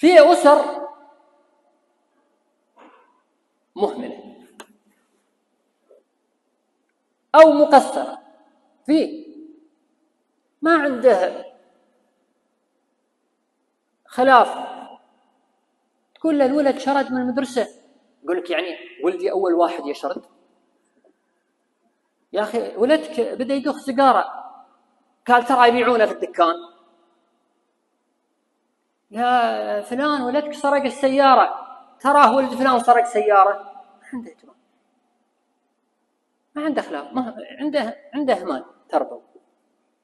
في أسر مهملة أو مقصرة، في ما عنده خلاف، تقول له الولد شرد من المدرسة، يقول لك يعني ولدي أول واحد يشرد؟ يا أخي ولدك بدأ يدخ سيجارة، قال ترى يبيعونه في الدكان. يا فلان ولدك سرق السيارة، تراه ولد فلان سرق سيارة. ما عنده اخلاق، ما عنده مال تربو.